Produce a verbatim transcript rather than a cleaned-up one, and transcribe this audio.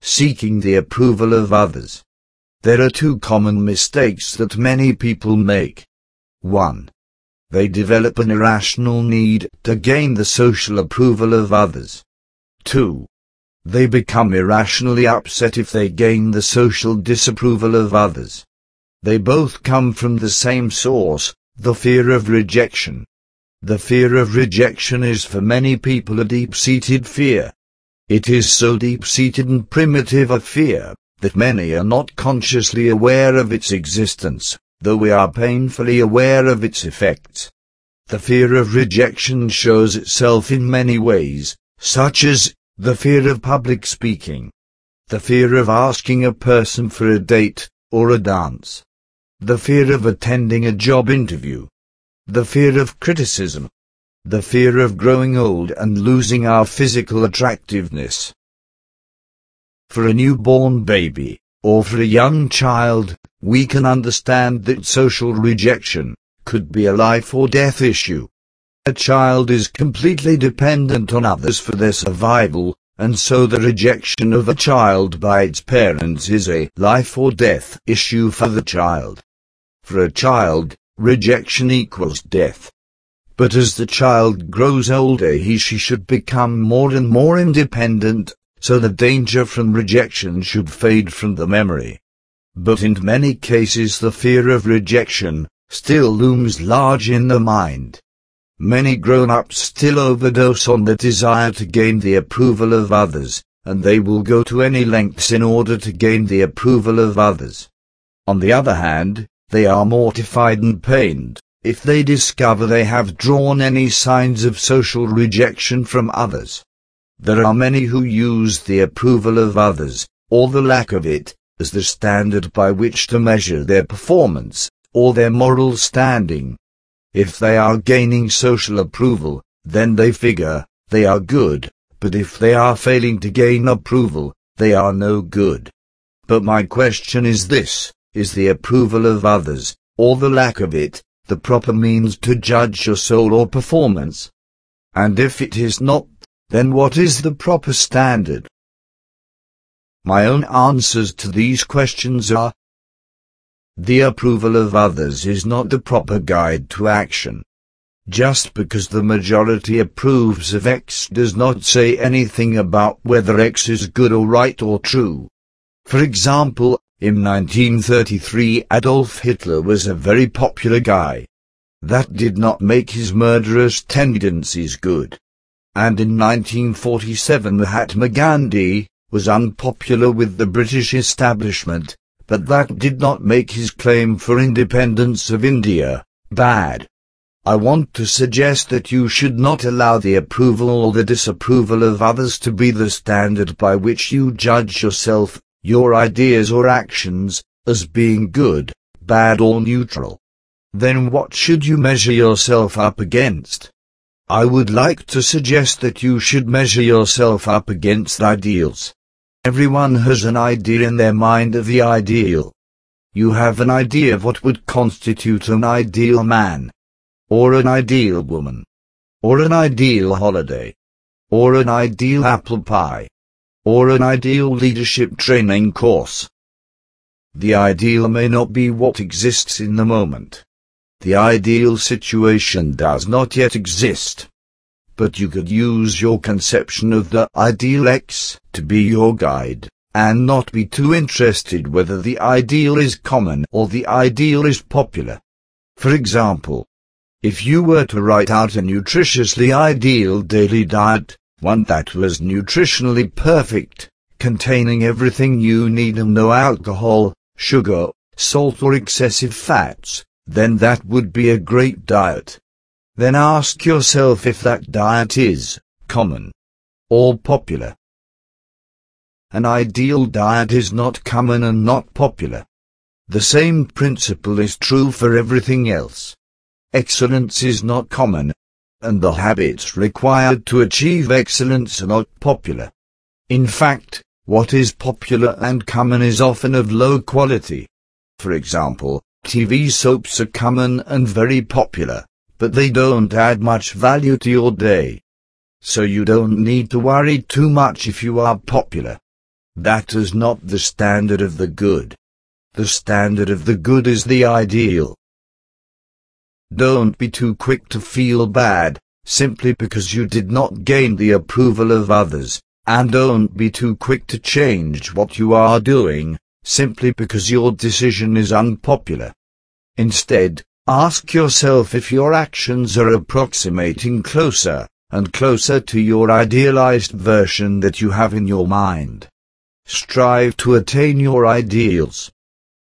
seeking the approval of others. There are two common mistakes that many people make. one. They develop an irrational need to gain the social approval of others. two. They become irrationally upset if they gain the social disapproval of others. They both come from the same source, the fear of rejection. The fear of rejection is for many people a deep-seated fear. It is so deep-seated and primitive a fear that many are not consciously aware of its existence, though we are painfully aware of its effects. The fear of rejection shows itself in many ways, such as the fear of public speaking, the fear of asking a person for a date or a dance, the fear of attending a job interview, the fear of criticism, the fear of growing old and losing our physical attractiveness. For a newborn baby, or for a young child, we can understand that social rejection could be a life or death issue. A child is completely dependent on others for their survival, and so the rejection of a child by its parents is a life or death issue for the child. For a child, rejection equals death. But as the child grows older, he she should become more and more independent, so the danger from rejection should fade from the memory. But in many cases the fear of rejection still looms large in the mind. Many grown-ups still overdose on the desire to gain the approval of others, and they will go to any lengths in order to gain the approval of others. On the other hand, they are mortified and pained if they discover they have drawn any signs of social rejection from others. There are many who use the approval of others, or the lack of it, as the standard by which to measure their performance, or their moral standing. If they are gaining social approval, then they figure they are good, but if they are failing to gain approval, they are no good. But my question is this: is the approval of others, or the lack of it, the proper means to judge your soul or performance? And if it is not, then what is the proper standard? My own answers to these questions are: the approval of others is not the proper guide to action. Just because the majority approves of X does not say anything about whether X is good or right or true. For example, in nineteen thirty-three Adolf Hitler was a very popular guy. That did not make his murderous tendencies good. And in nineteen forty-seven Mahatma Gandhi was unpopular with the British establishment, but that did not make his claim for independence of India bad. I want to suggest that you should not allow the approval or the disapproval of others to be the standard by which you judge yourself, your ideas or actions, as being good, bad or neutral. Then what should you measure yourself up against? I would like to suggest that you should measure yourself up against ideals. Everyone has an idea in their mind of the ideal. You have an idea of what would constitute an ideal man, or an ideal woman, or an ideal holiday, or an ideal apple pie, or an ideal leadership training course. The ideal may not be what exists in the moment. The ideal situation does not yet exist. But you could use your conception of the ideal X to be your guide, and not be too interested whether the ideal is common or the ideal is popular. For example, if you were to write out a nutritiously ideal daily diet, one that was nutritionally perfect, containing everything you need and no alcohol, sugar, salt or excessive fats, then that would be a great diet. Then ask yourself if that diet is common or popular. An ideal diet is not common and not popular. The same principle is true for everything else. Excellence is not common, and the habits required to achieve excellence are not popular. In fact, what is popular and common is often of low quality. For example, T V soaps are common and very popular, but they don't add much value to your day. So you don't need to worry too much if you are popular. That is not the standard of the good. The standard of the good is the ideal. Don't be too quick to feel bad, simply because you did not gain the approval of others, and don't be too quick to change what you are doing, simply because your decision is unpopular. Instead, ask yourself if your actions are approximating closer and closer to your idealized version that you have in your mind. Strive to attain your ideals.